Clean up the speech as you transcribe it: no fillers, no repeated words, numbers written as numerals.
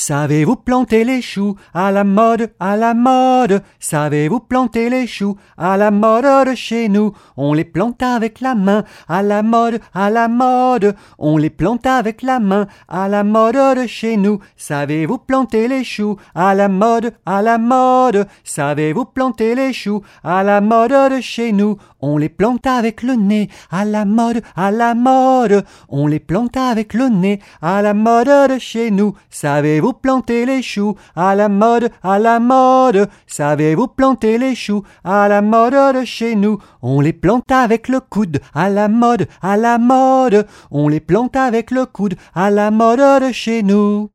Savez-vous planter les choux à la mode, à la mode? Savez-vous planter les choux à la mode de chez nous? On les plante avec la main, à la mode, à la mode. On les plante avec la main, à la mode de chez nous. Savez-vous planter les choux à la mode, à la mode? Savez-vous planter les choux à la mode de chez nous? On les plante avec le nez, à la mode, à la mode. On les plante avec le nez, à la mode de chez nous. Savez-vous planter les choux à la mode, à la mode? Savez-vous planter les choux à la mode de chez nous? On les plante avec le coude, à la mode, à la mode. On les plante avec le coude, à la mode de chez nous.